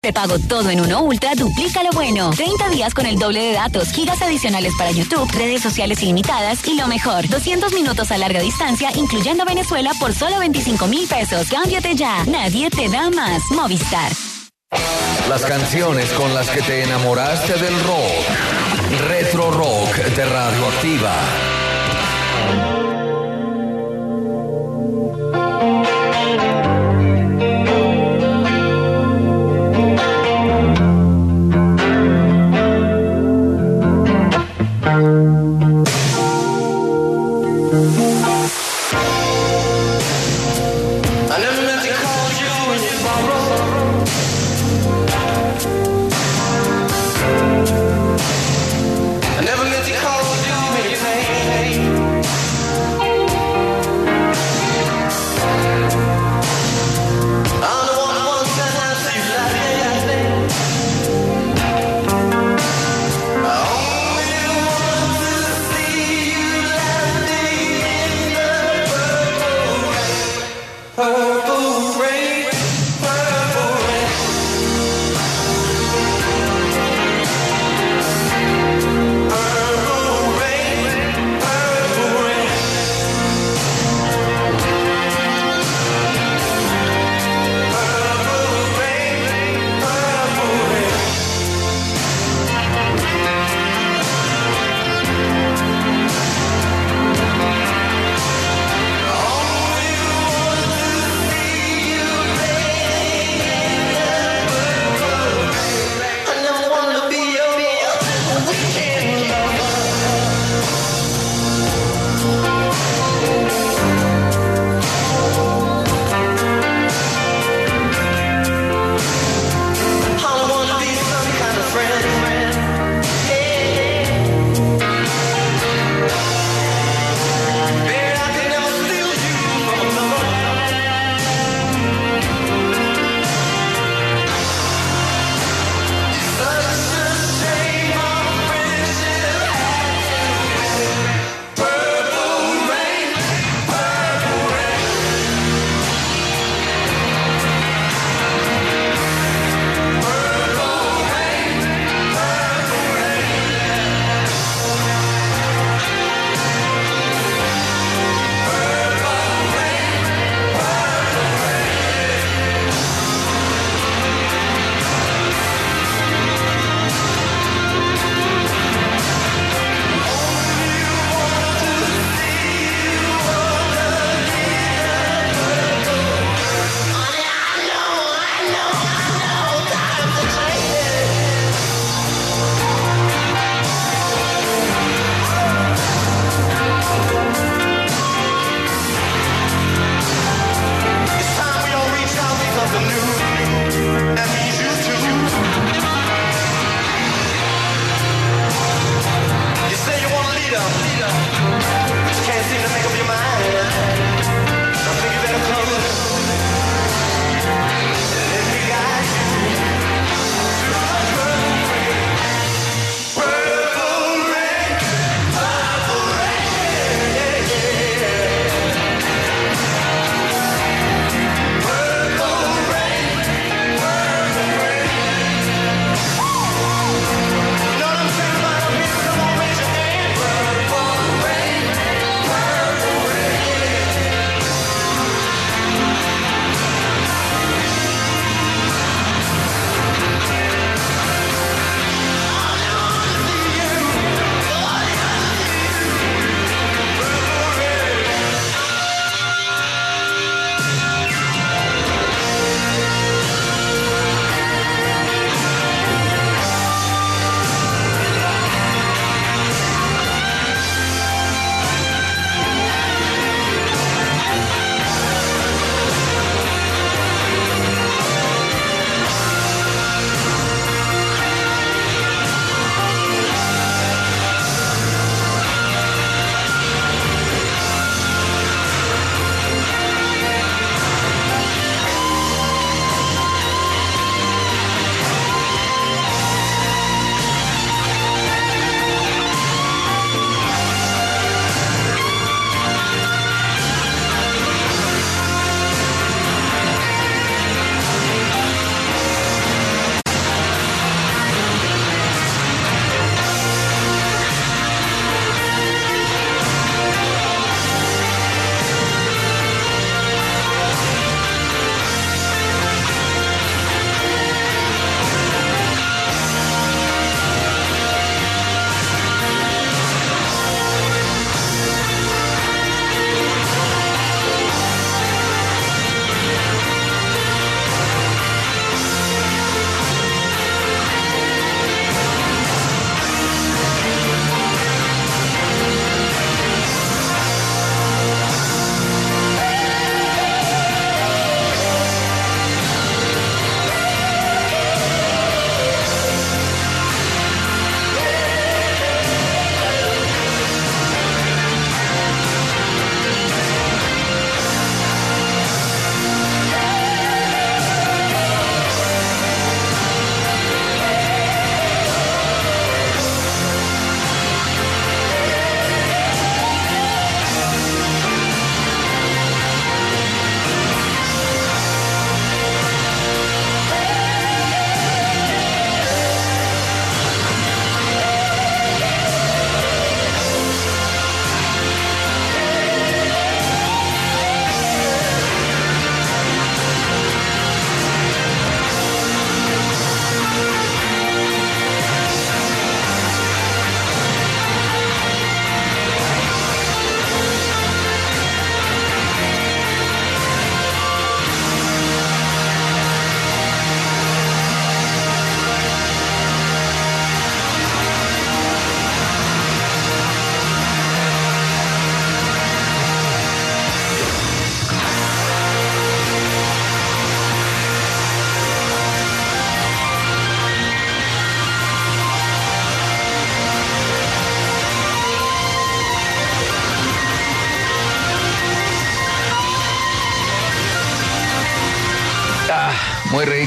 Te pago todo en uno Ultra, duplica lo bueno. 30 días con el doble de datos, gigas adicionales para YouTube, redes sociales ilimitadas y lo mejor, 200 minutos a larga distancia, incluyendo Venezuela por solo 25,000 pesos. Cámbiate ya. Nadie te da más. Movistar. Las canciones con las que te enamoraste del rock. Retro Rock de Radioactiva.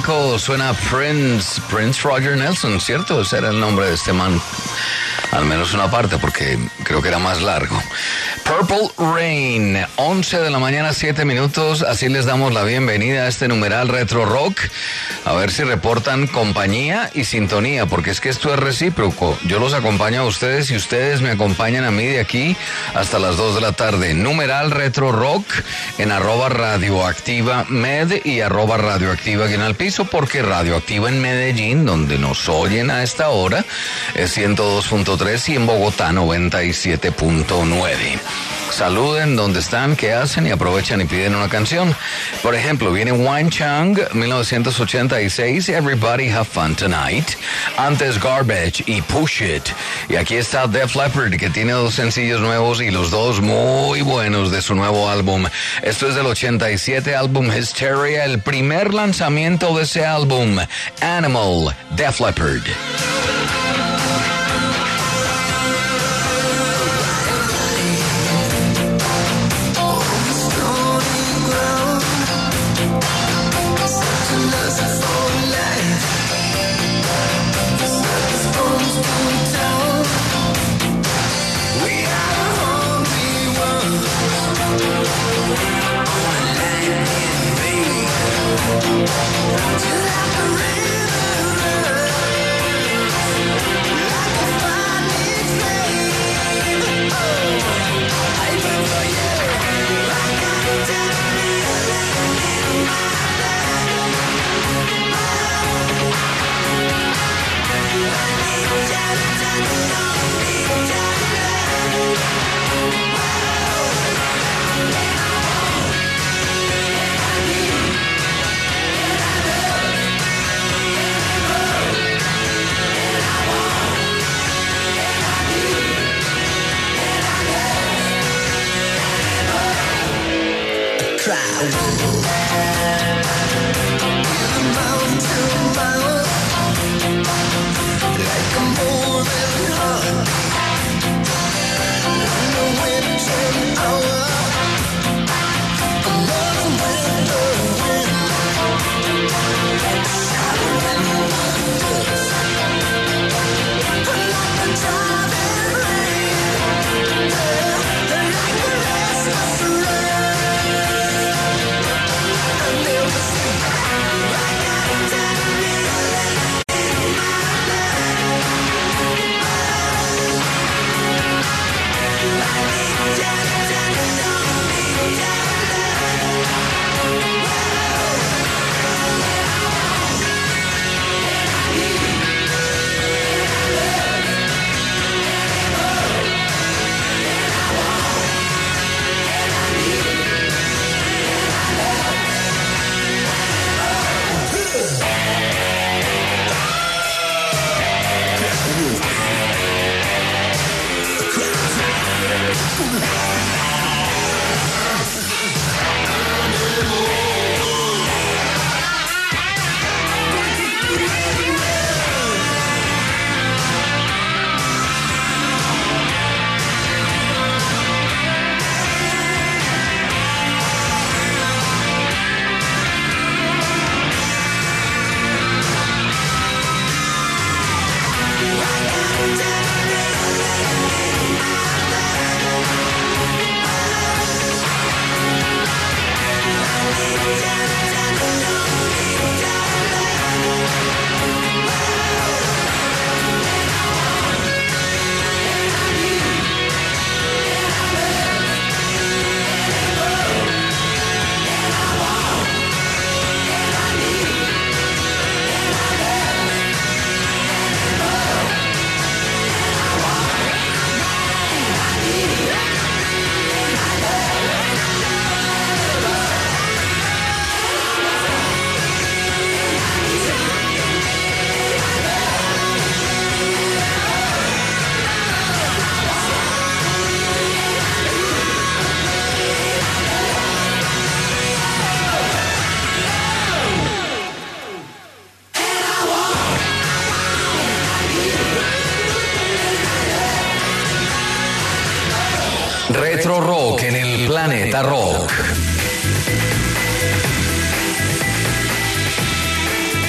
5 suena Prince Roger Nelson, ¿cierto? Ese era el nombre de este man. Al menos una parte, porque creo que era más largo. Purple Rain, 11 de la mañana, 7 minutos. Así les damos la bienvenida a este numeral Retro Rock. A ver si reportan compañía y sintonía, porque es que esto es recíproco. Yo los acompaño a ustedes y ustedes me acompañan a mí de aquí hasta las 2 de la tarde. Numeral Retro Rock en @radioactiva med y @radioactiva aquí en el piso, porque Radioactiva en Medellín, donde nos oyen a esta hora, es 102.3 y en Bogotá 97.9. Saluden donde están, qué hacen y aprovechan y piden una canción. Por ejemplo, viene Wang Chang, 1986, Everybody Have Fun Tonight. Antes Garbage y Push It. Y aquí está Def Leppard, que tiene 2 sencillos nuevos y los 2 muy buenos de su nuevo álbum. Esto es del 87, álbum Hysteria, el primer lanzamiento de ese álbum, Animal, Def Leppard. Retro Rock en el Planeta Rock.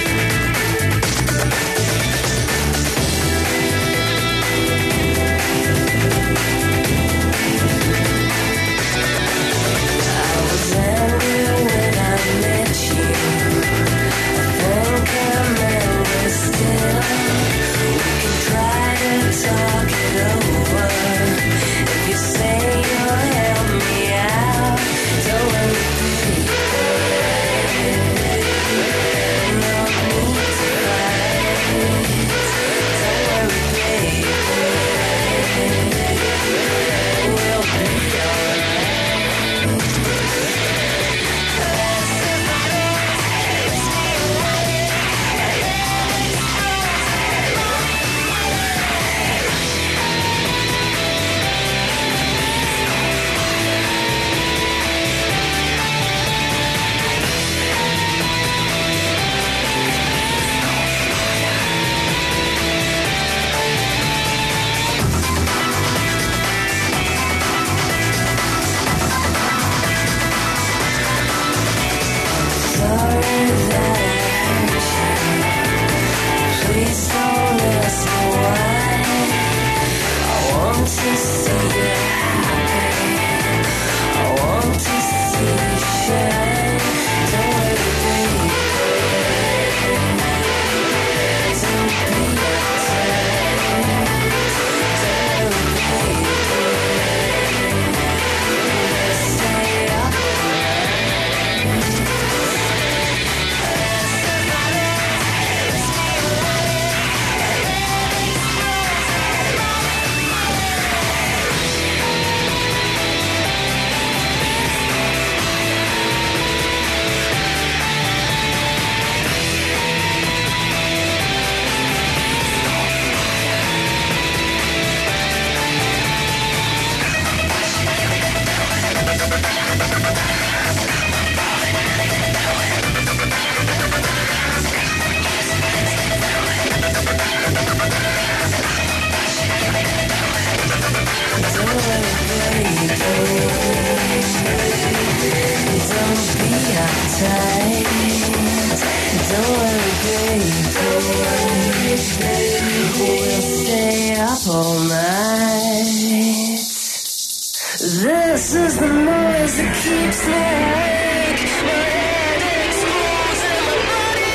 We'll stay up all night. This is the noise that keeps me awake. My head explodes and my body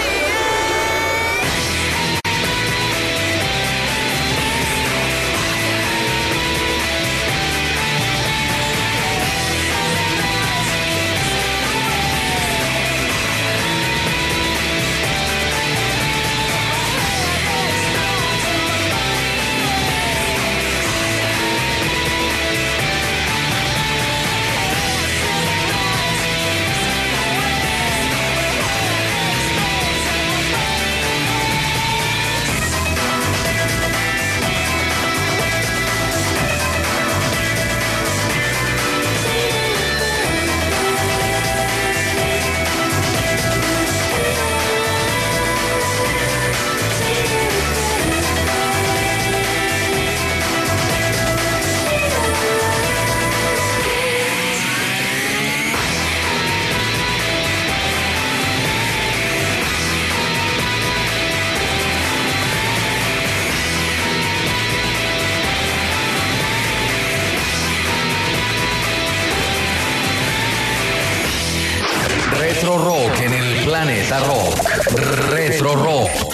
Retro Rock en el Planeta Rock. Retro Rock.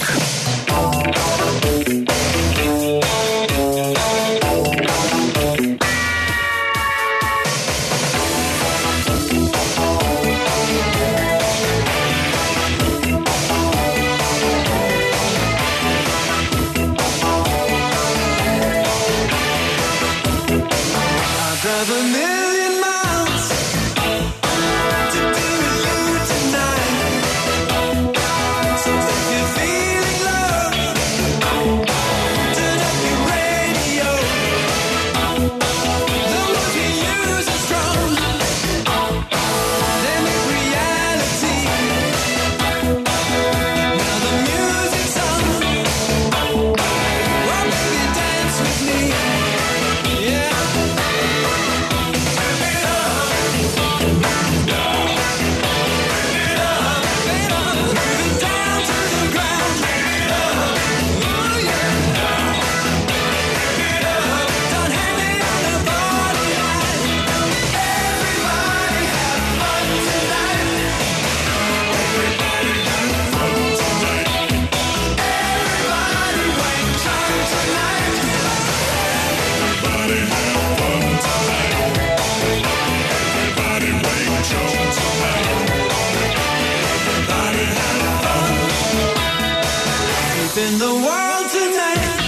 in the world tonight.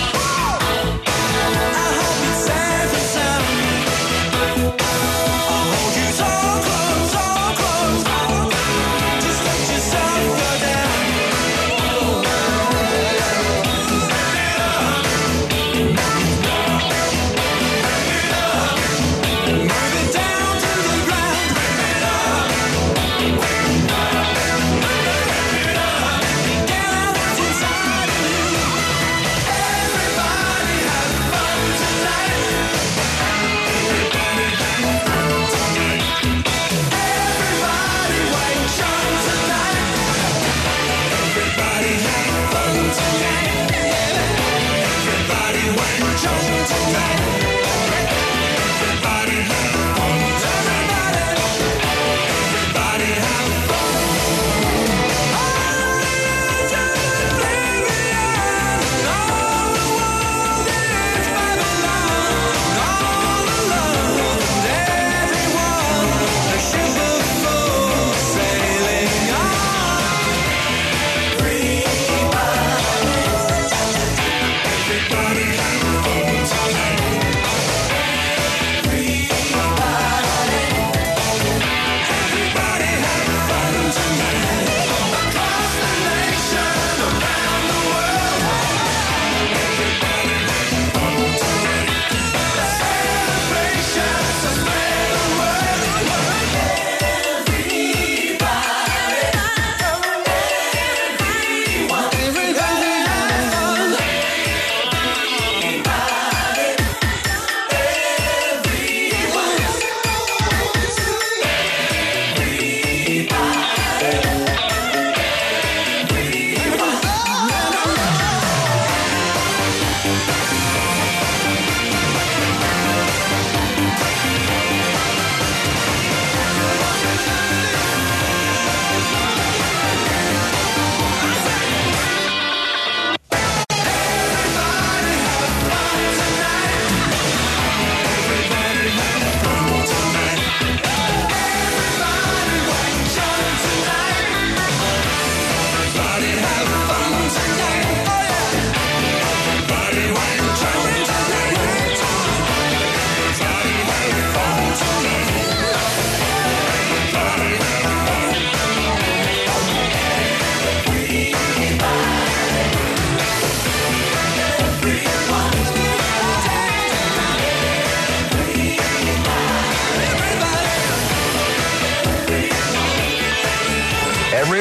I hope it's safe and sound. I'll hold you so close, so close. Just let yourself go down. Move it down to the ground. Get out what's inside of you.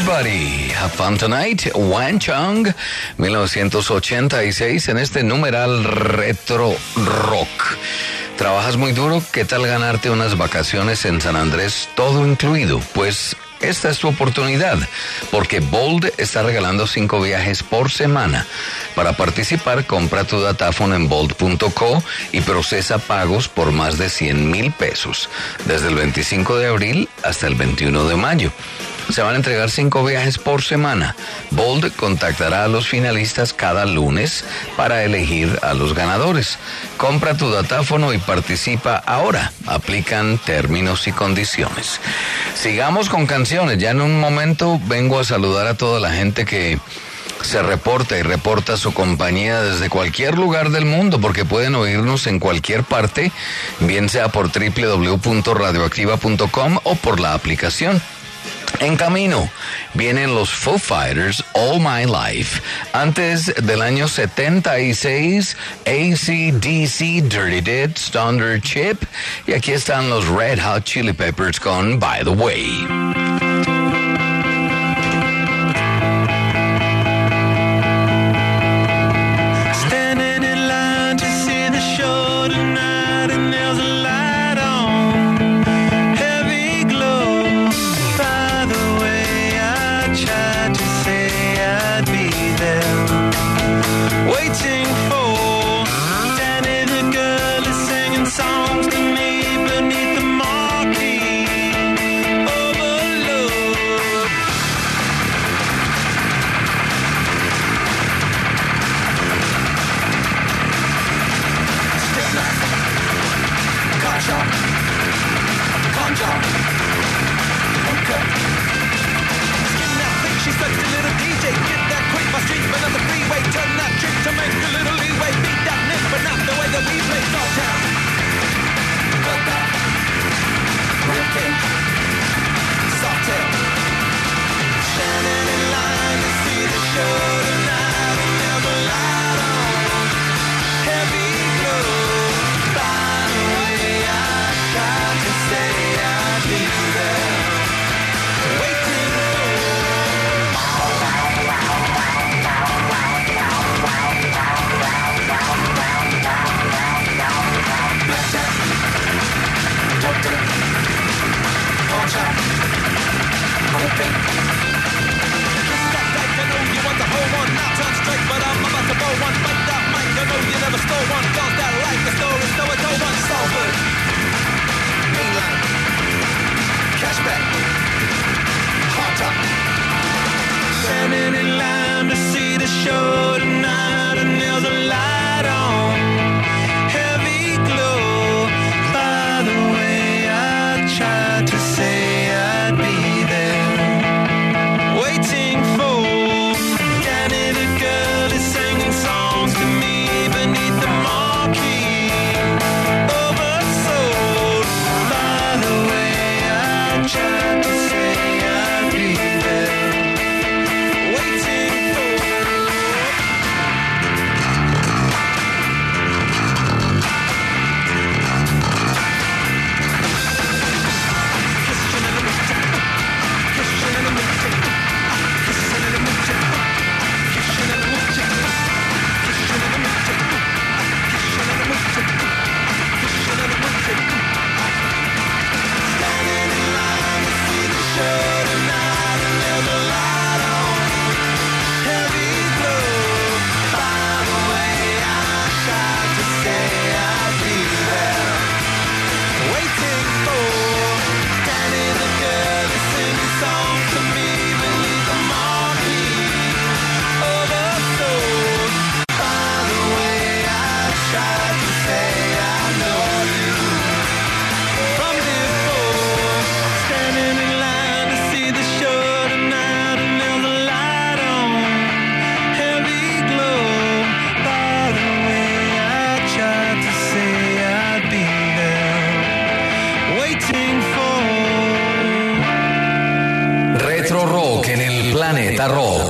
Everybody, have fun tonight. Wan Chung, 1986, en este numeral retro rock. ¿Trabajas muy duro? ¿Qué tal ganarte unas vacaciones en San Andrés, todo incluido? Pues esta es tu oportunidad, porque Bold está regalando 5 viajes por semana. Para participar, compra tu datáfono en bold.co y procesa pagos por más de 100,000 pesos, desde el 25 de abril hasta el 21 de mayo. Se van a entregar 5 viajes por semana. Bold contactará a los finalistas cada lunes para elegir a los ganadores. Compra tu datáfono y participa ahora. Aplican términos y condiciones. Sigamos con canciones. Ya en un momento vengo a saludar a toda la gente que se reporta y reporta su compañía desde cualquier lugar del mundo, porque pueden oírnos en cualquier parte, bien sea por www.radioactiva.com o por la aplicación. En camino vienen los Foo Fighters, All My Life. Antes del año 76, AC/DC, Dirty Deeds, Thunder Chip. Y aquí están los Red Hot Chili Peppers con By the Way. Planeta Rock.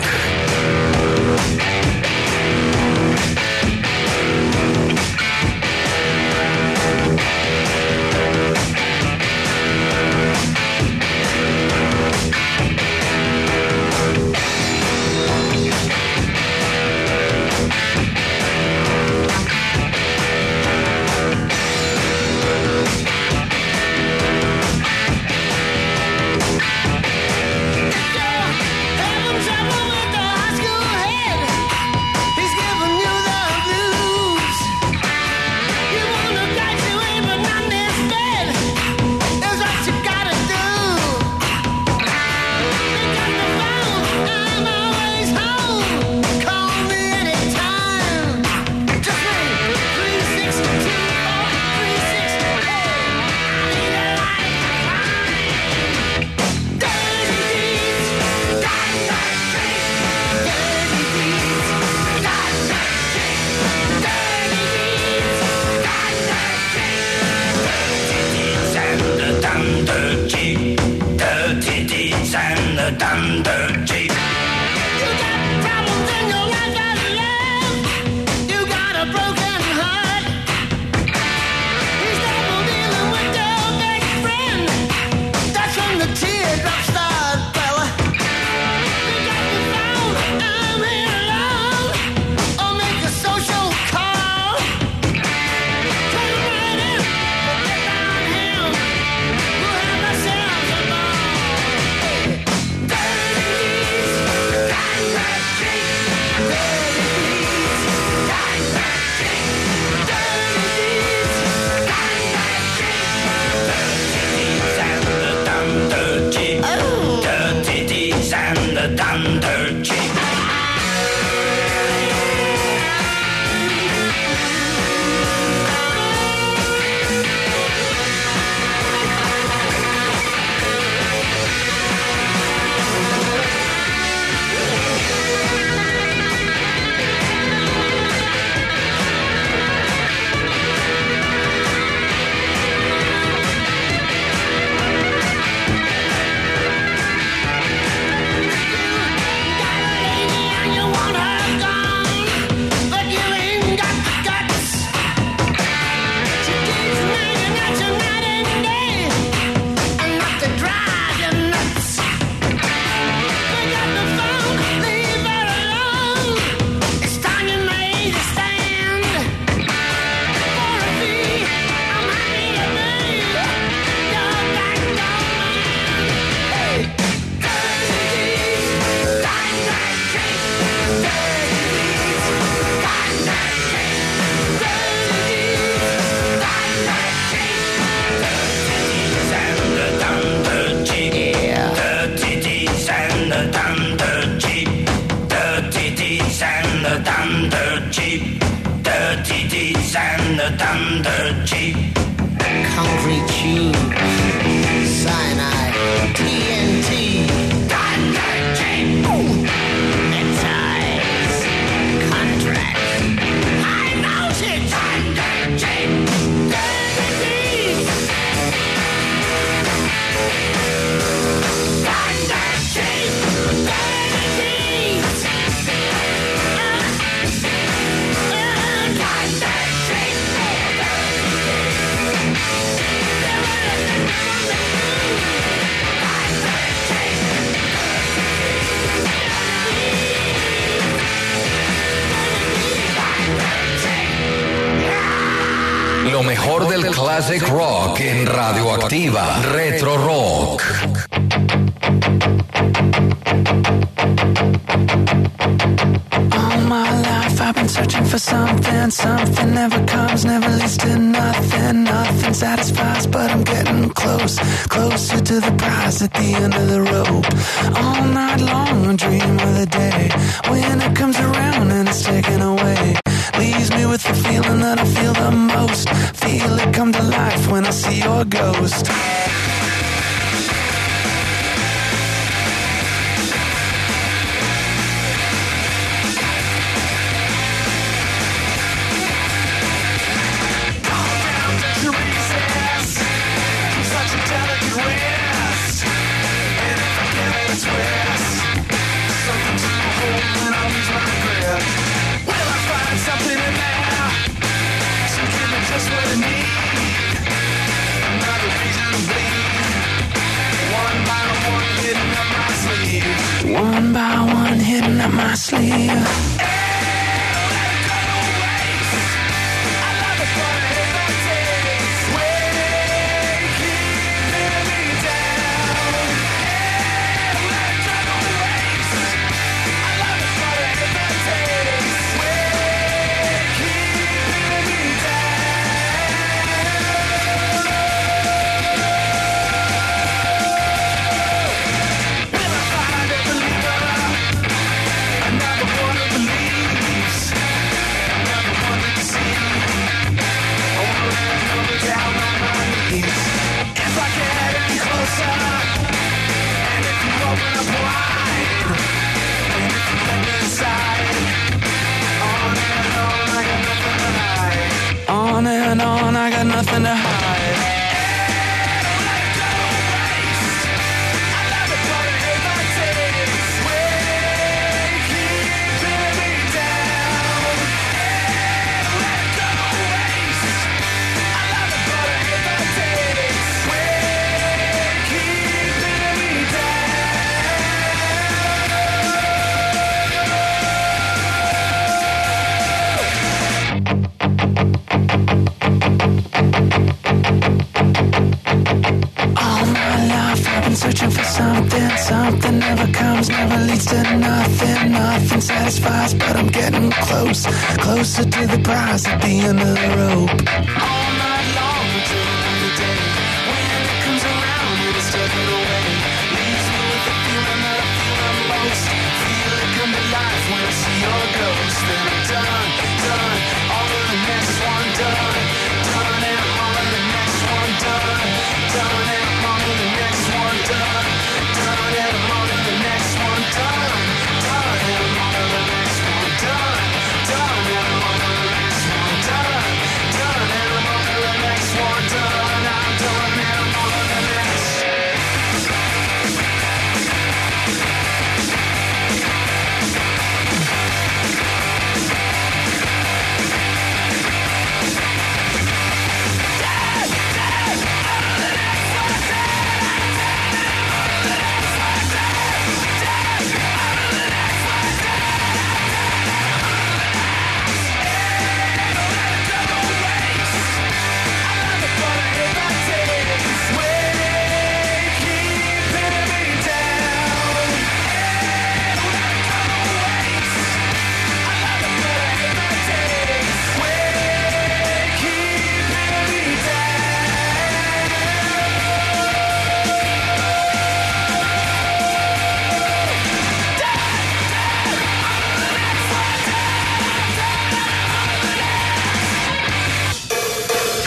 dirt cheap, dirty deeds and the done dirt cheap. Concrete tube, cyanide, TNT, done dirt cheap. Neckties, contracts, high voltage, done dirt cheap. Dirty deeds, done dirt cheap. Dirty deeds, done dirt cheap. Lo mejor del classic rock en Radioactiva. Retro Rock. All my life I've been searching for something. Something never comes, never leads to nothing. Nothing satisfies, but I'm getting close. Closer to the prize at the end of the rope. All night long I dream of the day when it comes around and it's taken away. Leaves me with the feeling that I feel the most. Feel it come to life when I see your ghost. One by one, hidden up my sleeve. On and on, I got nothing to hide. Searching for something, something never comes, never leads to nothing, nothing satisfies, but I'm getting close, closer to the prize at the end of the rope. All night long until the day, when it comes around, it is taken away, leaves me with the feeling that I feel the most, feel it come to life when I see your ghost, then I'm done, done, all of the next one done, done and all of the next one done, done and all of the next one done, done and I'm on to the next one done, done and I'm on to the next one done, done and I'm on to the next one done, done and I'm on to the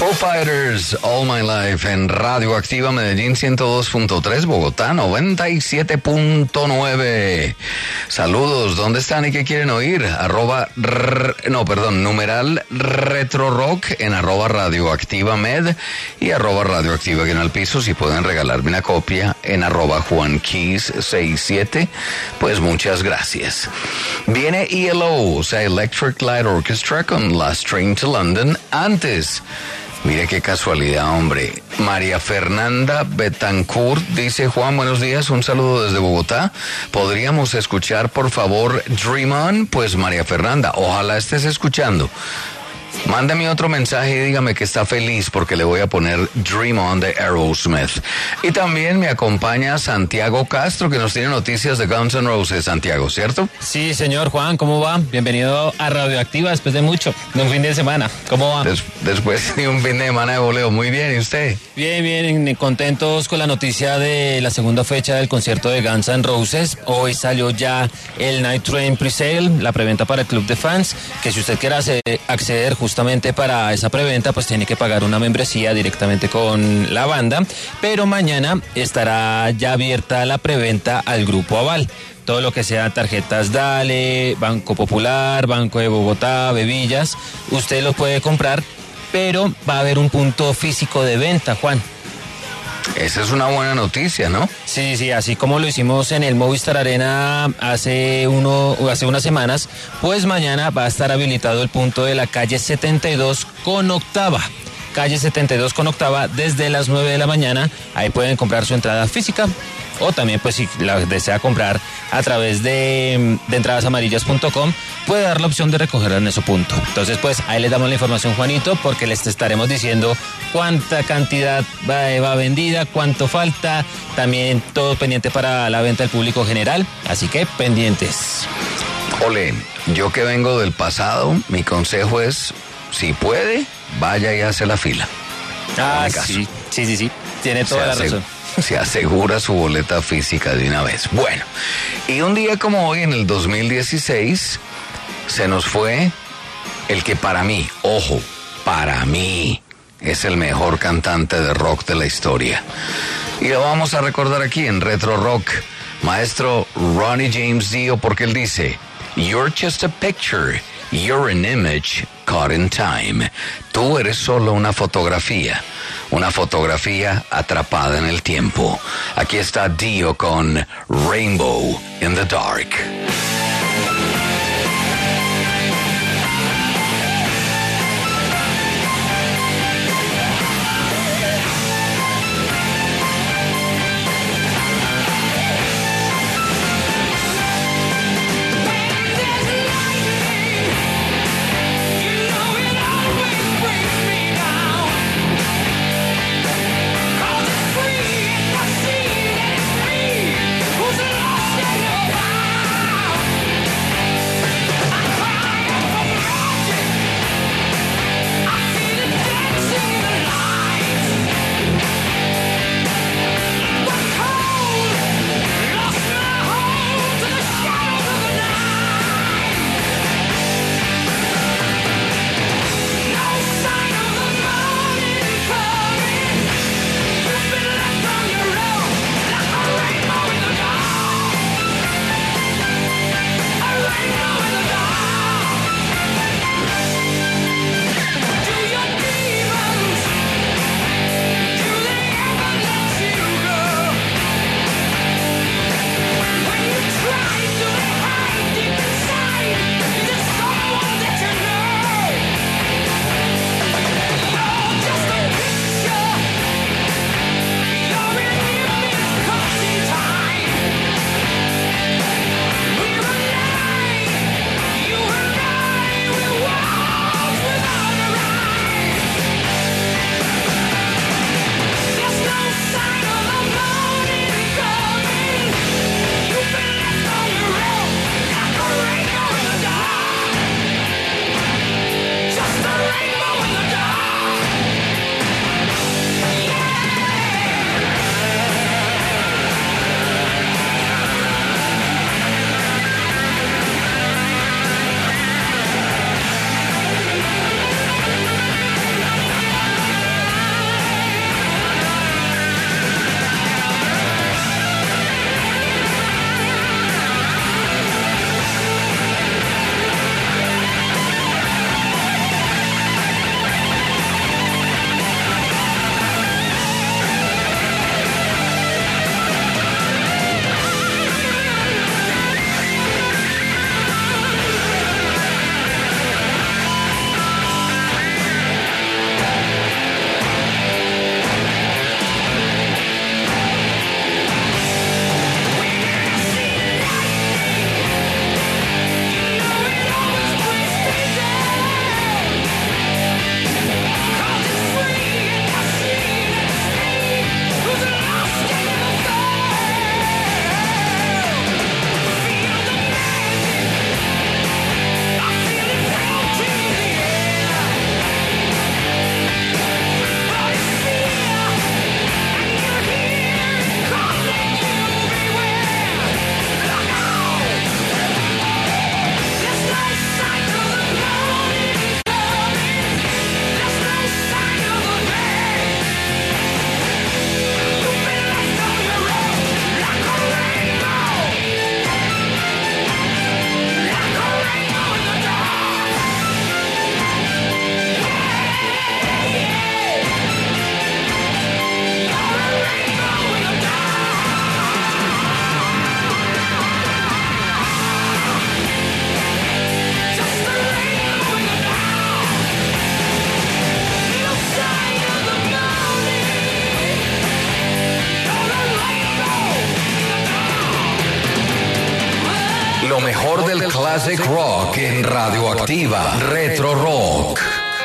Foo Fighters, All My Life en Radio Activa Medellín 102.3, Bogotá 97.9. Saludos, ¿dónde están y qué quieren oír? Numeral Retro Rock en @Radio Activa Med y @Radio Activa aquí en el piso. Si pueden regalarme una copia en @JuanKeys67, pues muchas gracias. Viene ELO, o sea, Electric Light Orchestra con Last Train to London. Antes, mire qué casualidad, hombre. María Fernanda Betancourt dice: Juan, buenos días, un saludo desde Bogotá. ¿Podríamos escuchar, por favor, Dream On? Pues María Fernanda, ojalá estés escuchando. Mándame otro mensaje y dígame que está feliz porque le voy a poner Dream On de Aerosmith. Y también me acompaña Santiago Castro, que nos tiene noticias de Guns N' Roses. Santiago, ¿cierto? Sí, señor Juan, ¿cómo va? Bienvenido a Radioactiva después de mucho, de un fin de semana. ¿Cómo va? Después de un fin de semana de voleo. Muy bien, ¿y usted? Bien, contentos con la noticia de la segunda fecha del concierto de Guns N' Roses. Hoy salió ya el Night Train Presale, la preventa para el club de fans, que si usted quiere acceder justamente para esa preventa, pues tiene que pagar una membresía directamente con la banda, pero mañana estará ya abierta la preventa al Grupo Aval. Todo lo que sea tarjetas Dale, Banco Popular, Banco de Bogotá, Bebillas, usted lo puede comprar, pero va a haber un punto físico de venta, Juan. Esa es una buena noticia, ¿no? Sí, así como lo hicimos en el Movistar Arena hace unas semanas, pues mañana va a estar habilitado el punto de la calle 72 con octava. Calle 72 con octava desde las 9 de la mañana. Ahí pueden comprar su entrada física o también, pues si la desea comprar a través de entradasamarillas.com, puede dar la opción de recogerla en ese punto. Entonces, pues ahí les damos la información, Juanito, porque les estaremos diciendo cuánta cantidad va vendida, cuánto falta, también todo pendiente para la venta del público general, así que pendientes. Ole, yo que vengo del pasado, mi consejo es, si puede, vaya y hace la fila. Sí, tiene toda la razón. Se asegura su boleta física de una vez. Bueno, y un día como hoy, en el 2016, se nos fue el que para mí, es el mejor cantante de rock de la historia. Y lo vamos a recordar aquí en Retro Rock, maestro Ronnie James Dio, porque él dice: You're just a picture, you're an image caught in time. Tú eres solo una fotografía atrapada en el tiempo. Aquí está Dio con Rainbow in the Dark. Who's lost in your mind? mejor del classic rock en Radioactiva. Retro Rock.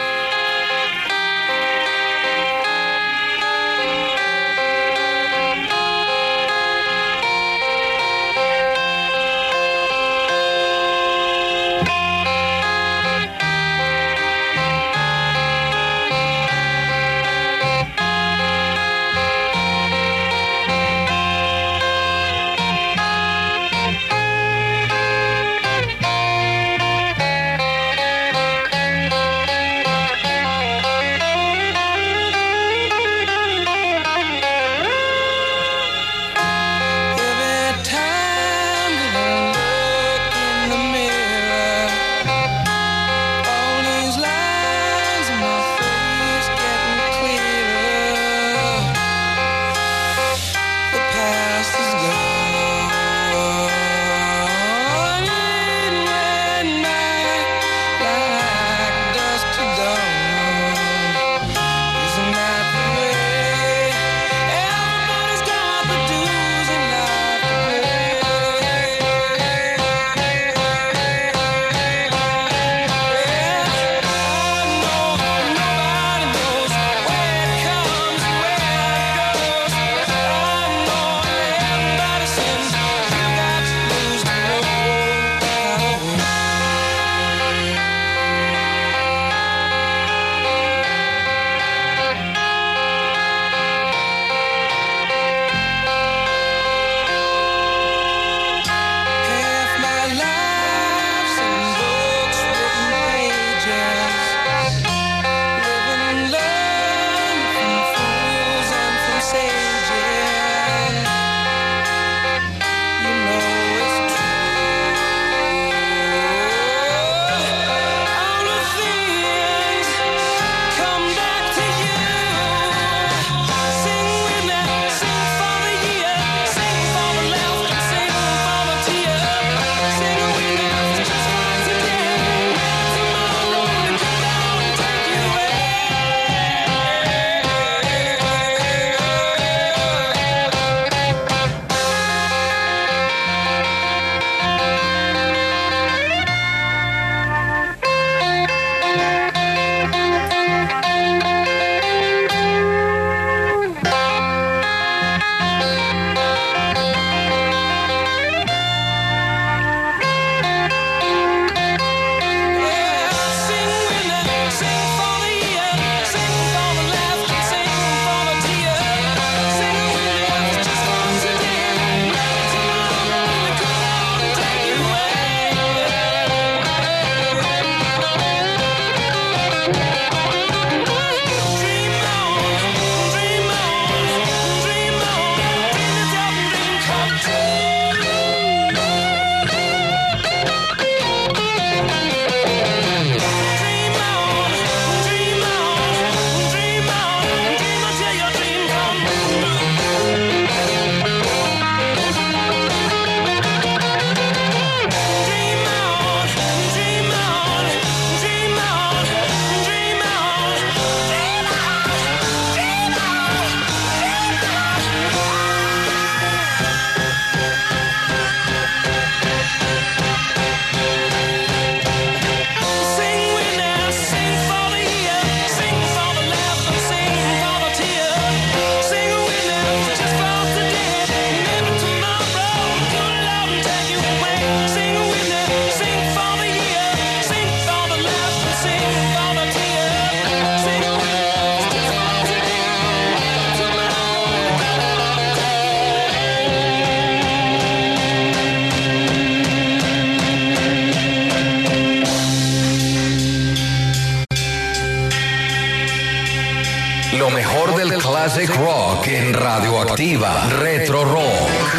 Lo mejor del classic rock en Radioactiva. Retro Rock.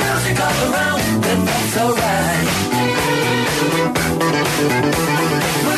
Around, it felt so right.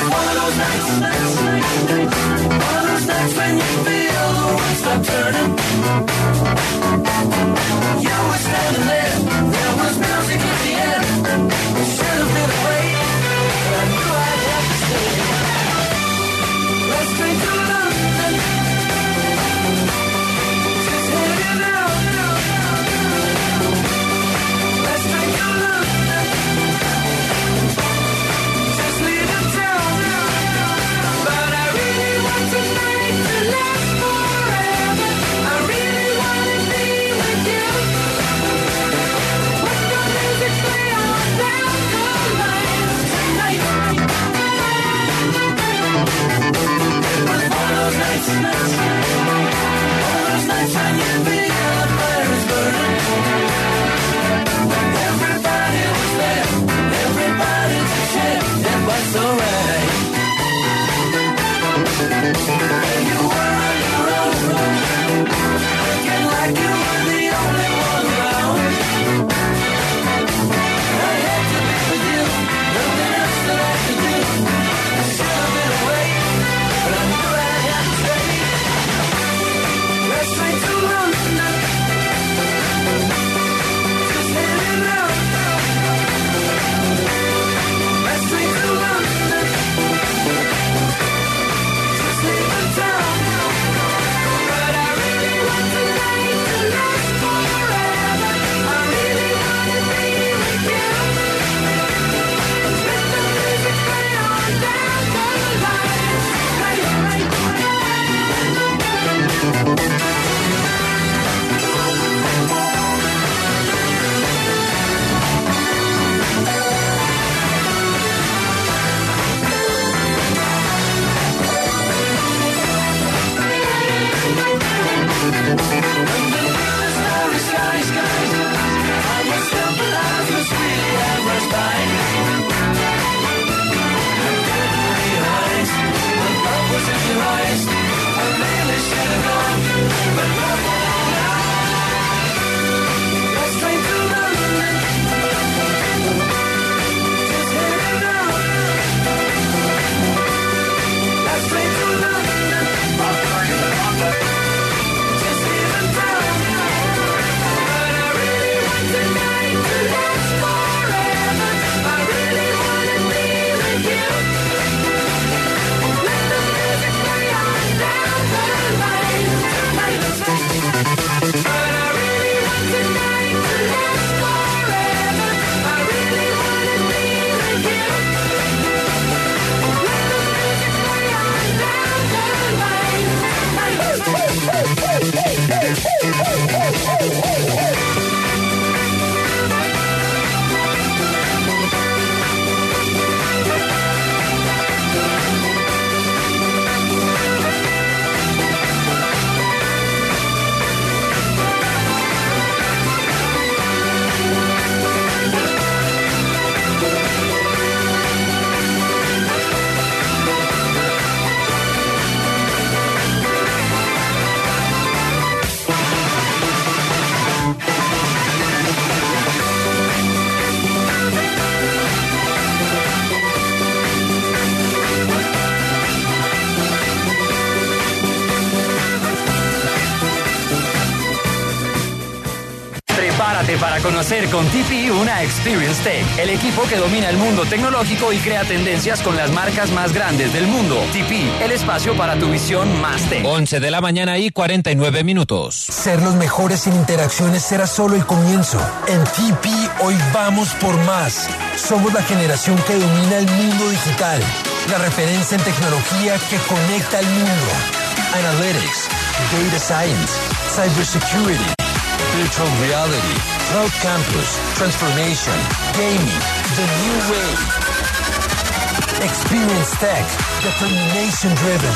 Prepárate para conocer con TP una Experience Tech, el equipo que domina el mundo tecnológico y crea tendencias con las marcas más grandes del mundo. TP, el espacio para tu visión más tech. 11 de la mañana y 49 minutos. Ser los mejores en interacciones será solo el comienzo. En TP hoy vamos por más. Somos la generación que domina el mundo digital. La referencia en tecnología que conecta al mundo. Analytics, Data Science, Cybersecurity, Virtual Reality, Cloud Campus, Transformation, Gaming, The New Way. Experience Tech, Determination Driven.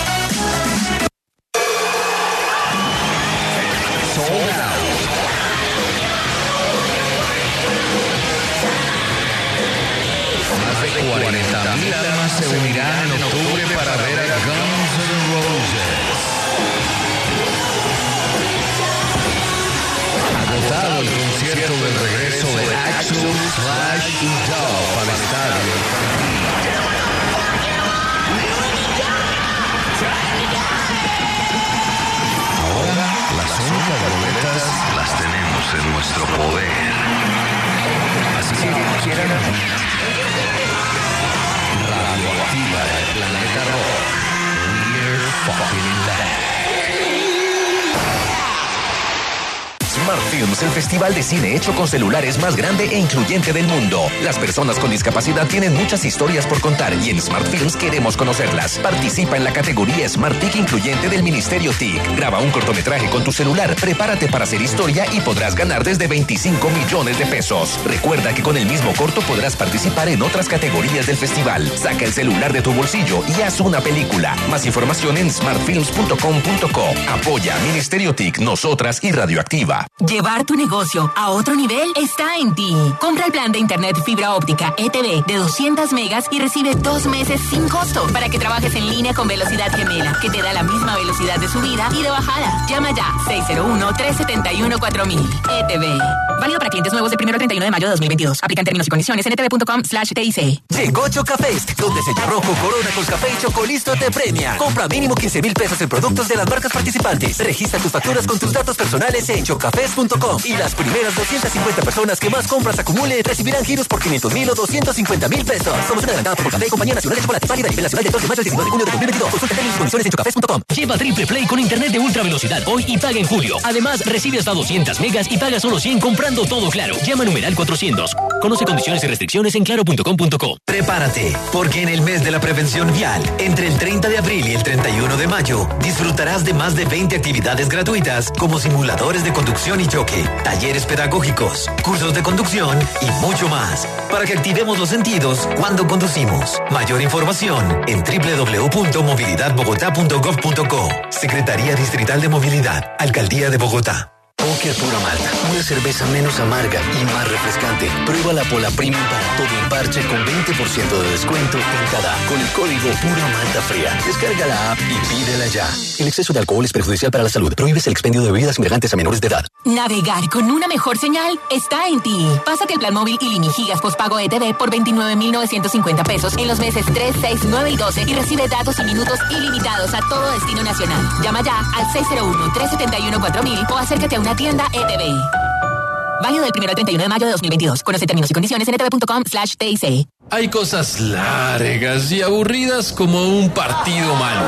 Sold out. Más de 40,000 almas se unirán en octubre para ver a Guns N' Roses. Agotado el concierto del regreso de Axl, Slash y Duff al estadio. Ahora las únicas boletas las tenemos en nuestro poder. Así que quieran Radioactiva del Planeta Rock. We're fucking back. Smart Films, el festival de cine hecho con celulares más grande e incluyente del mundo. Las personas con discapacidad tienen muchas historias por contar y en Smart Films queremos conocerlas. Participa en la categoría Smart TIC incluyente del Ministerio TIC. Graba un cortometraje con tu celular, prepárate para hacer historia y podrás ganar desde 25 millones de pesos. Recuerda que con el mismo corto podrás participar en otras categorías del festival. Saca el celular de tu bolsillo y haz una película. Más información en smartfilms.com.co. Apoya Ministerio TIC, nosotras y Radioactiva. Llevar tu negocio a otro nivel está en ti. Compra el plan de internet fibra óptica ETV de 200 megas y recibe 2 meses sin costo para que trabajes en línea con velocidad gemela, que te da la misma velocidad de subida y de bajada. Llama ya 601-371-4000. ETV. Válido para clientes nuevos del 1 al 31 de mayo de 2022. Aplican términos y condiciones en etv.com/TIC. Llegó Chocafest, donde Sello Rojo, Corona, Colcafé y Chocolisto te premia. Compra mínimo 15,000 pesos en productos de las marcas participantes. Registra tus facturas con tus datos personales en chocafest.com y las primeras 250 personas que más compras acumule recibirán giros por 500,000 o 250,000 pesos. Somos una adelantada por Colcafé, Compañía Nacional de Chocolate, válida a nivel nacional del 2 de mayo al 19 de junio de 2022. Consulta términos y condiciones en chocafest.com. Lleva Triple Play con internet de ultra velocidad hoy y paga en julio. Además, recibe hasta 200 megas y paga solo 100 comprando todo Claro. Llama numeral 400. Conoce condiciones y restricciones en claro.com.co. Prepárate, porque en el mes de la prevención vial, entre el 30 de abril y el 31 de mayo, disfrutarás de más de 20 actividades gratuitas como simuladores de conducción y choque, talleres pedagógicos, cursos de conducción y mucho más, para que activemos los sentidos cuando conducimos. Mayor información en www.movilidadbogotá.gov.co. Secretaría Distrital de Movilidad, Alcaldía de Bogotá. Póker Pura Malta, una cerveza menos amarga y más refrescante. Prueba la Pola Premium para todo un parche con 20% de descuento en cada con el código Pura Malta Fría. Descarga la app y pídela ya. El exceso de alcohol es perjudicial para la salud. Prohíbes el expendio de bebidas embriagantes a menores de edad. Navegar con una mejor señal está en ti. Pásate el plan móvil Illimity Gigas postpago ETV por 29,950 pesos en los meses 3, 6, 9 y 12 y recibe datos y minutos ilimitados a todo destino nacional. Llama ya al 601-371-4000 o acércate a una tienda ETV. Válido del 1 al 31 de mayo de 2022. Conoce términos y condiciones en etv.com/TIC. Hay cosas largas y aburridas como un partido malo.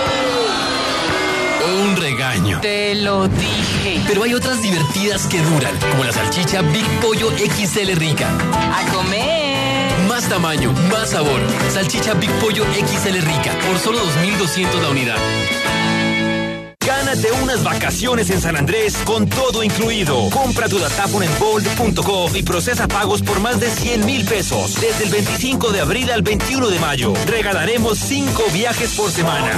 O un regaño. Te lo dije. Pero hay otras divertidas que duran, como la salchicha Big Pollo XL Rica. ¡A comer! Más tamaño, más sabor. Salchicha Big Pollo XL Rica, por solo 2,200 la unidad. Gánate unas vacaciones en San Andrés con todo incluido. Compra tu datáfono en bold.co y procesa pagos por más de 100,000 pesos. Desde el 25 de abril al 21 de mayo. Regalaremos 5 viajes por semana.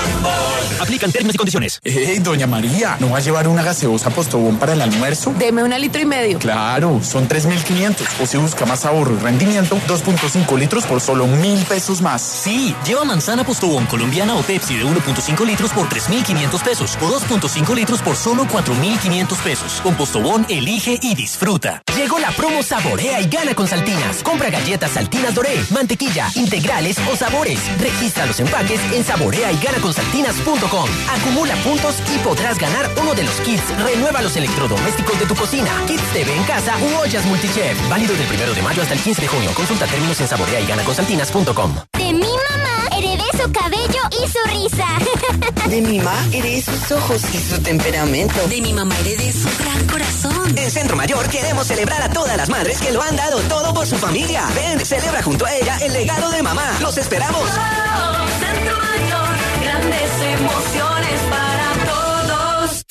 Aplican términos y condiciones. Hey, doña María, ¿no va a llevar una gaseosa Postobón para el almuerzo? Deme 1,5 litros. Claro, son 3.500. O si busca más ahorro y rendimiento, 2.5 litros por solo 1.000 pesos más. Sí, lleva manzana Postobón colombiana o Pepsi de 1.5 litros por 3.500 pesos o 2.5 litros por solo 4.500 pesos. Con Postobón, elige y disfruta. Llegó la promo Saborea y gana con Saltinas. Compra galletas Saltinas Doré, mantequilla, integrales o sabores. Registra los empaques en saboreayganaconsaltinas.com. Acumula puntos y podrás ganar uno de los kits. Renueva los electrodomésticos de tu cocina. Kits TV en casa u ollas Multichef. Válido del 1 de mayo hasta el 15 de junio. Consulta términos en saboreayganaconsaltinas.com. De mi mamá heredé su cabello y su risa. De mi mamá heredé sus ojos y su temperamento. De mi mamá heredé su gran corazón. En Centro Mayor queremos celebrar a todas las madres que lo han dado todo por su familia. Ven, celebra junto a ella el legado de mamá. ¡Los esperamos! Oh, Centro Mayor, grandes emociones para todos.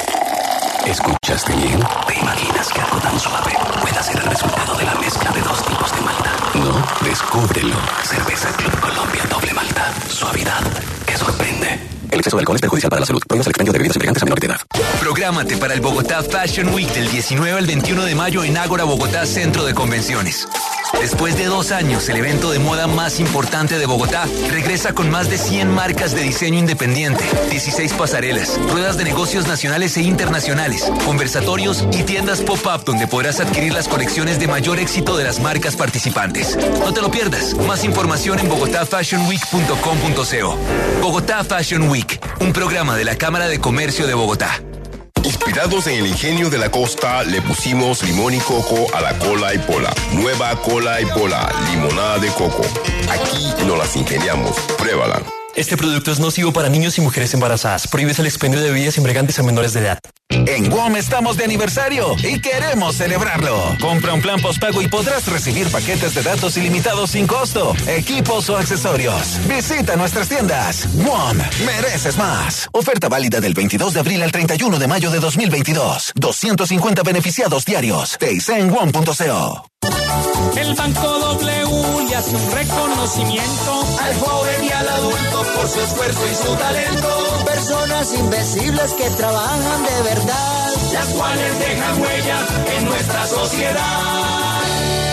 ¿Escuchaste bien? ¿Te imaginas que algo tan suave pueda ser el resultado de la mezcla de 2 tipos de malta? No, descúbrelo. Cerveza Club Colombia Doble Malta. Suavidad que sorprende. El exceso de alcohol es perjudicial para la salud. Prohíbas el expendio de bebidas embriagantes a menores de edad. Prográmate para el Bogotá Fashion Week del 19 al 21 de mayo en Ágora Bogotá Centro de Convenciones. Después de 2 años, el evento de moda más importante de Bogotá regresa con más de 100 marcas de diseño independiente, 16 pasarelas, ruedas de negocios nacionales e internacionales, conversatorios y tiendas pop-up donde podrás adquirir las colecciones de mayor éxito de las marcas participantes. No te lo pierdas. Más información en bogotafashionweek.com.co. Bogotá Fashion Week, un programa de la Cámara de Comercio de Bogotá. Inspirados en el ingenio de la costa, le pusimos limón y coco a la cola y pola. Nueva cola y pola, limonada de coco. Aquí nos las ingeniamos. Pruébala. Este producto es nocivo para niños y mujeres embarazadas. Prohíbes el expendio de bebidas embriagantes a menores de edad. En WOM estamos de aniversario y queremos celebrarlo. Compra un plan postpago y podrás recibir paquetes de datos ilimitados sin costo, equipos o accesorios. Visita nuestras tiendas. WOM, mereces más. Oferta válida del 22 de abril al 31 de mayo de 2022. 250 beneficiados diarios. Te en WOM.co. El Banco W le hace un reconocimiento al joven y al adulto por su esfuerzo y su talento. Personas invisibles que trabajan de verdad, las cuales dejan huella en nuestra sociedad.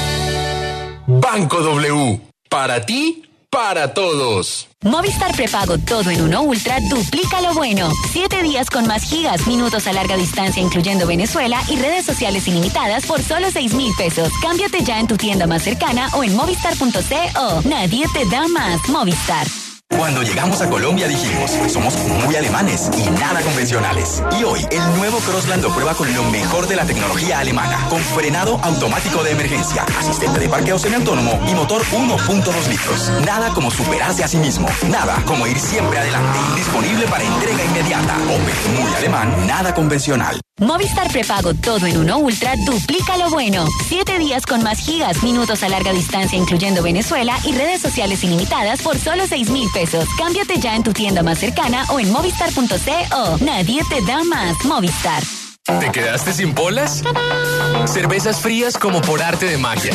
Banco W. Para ti, para todos. Movistar Prepago Todo en Uno Ultra duplica lo bueno. 7 días con más gigas, minutos a larga distancia incluyendo Venezuela y redes sociales ilimitadas por solo 6,000 pesos. Cámbiate ya en tu tienda más cercana o en movistar.co. Nadie te da más. Movistar. Cuando llegamos a Colombia dijimos, somos muy alemanes y nada convencionales. Y hoy, el nuevo Crossland lo prueba con lo mejor de la tecnología alemana, con frenado automático de emergencia, asistente de parqueo semiautónomo y motor 1.2 litros. Nada como superarse a sí mismo, nada como ir siempre adelante. Disponible para entrega inmediata. Opel, muy alemán, nada convencional. Movistar Prepago Todo en Uno Ultra duplica lo bueno. 7 días con más gigas, minutos a larga distancia incluyendo Venezuela y redes sociales ilimitadas por solo 6,000 pesos. Cámbiate ya en tu tienda más cercana o en movistar.co. Nadie te da más. Movistar. ¿Te quedaste sin polas? Cervezas frías como por arte de magia.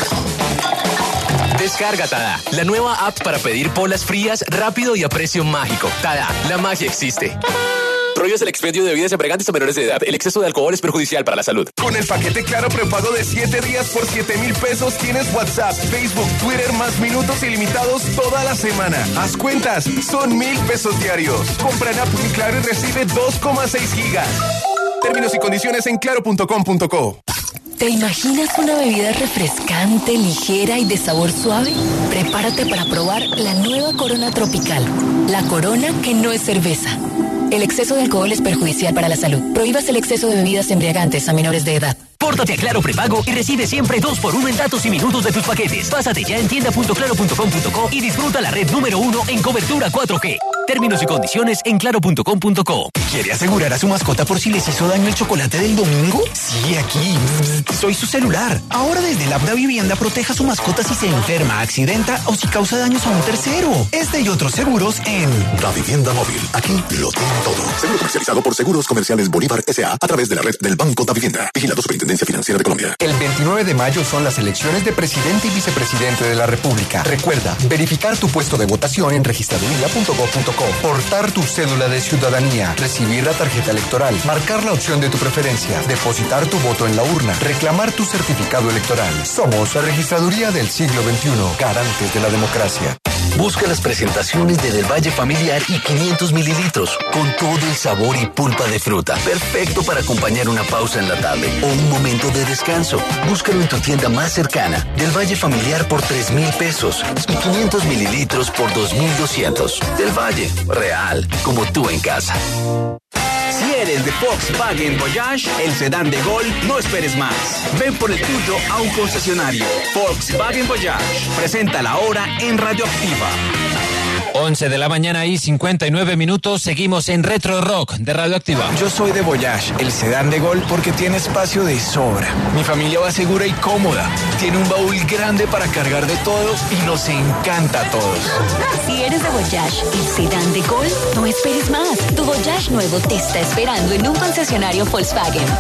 Descarga Tada, la nueva app para pedir polas frías rápido y a precio mágico. Tada, la magia existe. Prohíbes el expendio de bebidas embriagantes a menores de edad. El exceso de alcohol es perjudicial para la salud. Con el paquete Claro prepago de 7 días por 7,000 pesos tienes WhatsApp, Facebook, Twitter más minutos ilimitados toda la semana. Haz cuentas, son 1,000 pesos diarios. Compra en App Mi Claro y recibe 2,6 gigas. Términos y condiciones en claro.com.co. ¿Te imaginas una bebida refrescante, ligera y de sabor suave? Prepárate para probar la nueva Corona Tropical. La Corona que no es cerveza. El exceso de alcohol es perjudicial para la salud. Prohíbas el exceso de bebidas embriagantes a menores de edad. Pórtate a Claro Prepago y recibe siempre 2x1 en datos y minutos de tus paquetes. Pásate ya en tienda.claro.com.co y disfruta la red número 1 en cobertura 4G. Términos y condiciones en claro.com.co. ¿Quiere asegurar a su mascota por si les hizo daño el chocolate del domingo? Sí, aquí. Soy su celular. Ahora desde el app Da Vivienda proteja a su mascota si se enferma, accidenta o si causa daños a un tercero. Este y otros seguros en Da Vivienda Móvil. Aquí lo tiene todo. Seguro comercializado por Seguros Comerciales Bolívar S.A. a través de la red del Banco Da Vivienda. Vigilado Superintendencia Financiera de Colombia. El 29 de mayo son las elecciones de presidente y vicepresidente de la República. Recuerda, verificar tu puesto de votación en registraduría.gov.co, portar tu cédula de ciudadanía, recibir la tarjeta electoral, marcar la opción de tu preferencia, depositar tu voto en la urna, reclamar tu certificado electoral. Somos la Registraduría del siglo XXI, garantes de la democracia. Busca las presentaciones de Del Valle Familiar y 500 mililitros, con todo el sabor y pulpa de fruta. Perfecto para acompañar una pausa en la tarde o un momento de descanso. Búscalo en tu tienda más cercana. Del Valle Familiar por 3,000 pesos y 500 mililitros por 2,200. Del Valle, real, como tú en casa. Si eres de Volkswagen Voyage, el sedán de Gol, no esperes más. Ven por el tuyo a un concesionario. Volkswagen Voyage. Presenta la hora en Radioactiva. 11 de la mañana y 59 minutos. Seguimos en Retro Rock de Radioactiva. Yo soy de Voyage, el sedán de Gol, porque tiene espacio de sobra. Mi familia va segura y cómoda. Tiene un baúl grande para cargar de todo y nos encanta a todos. Si eres de Voyage, el sedán de Gol, no esperes más. Tu Voyage nuevo te está esperando en un concesionario Volkswagen.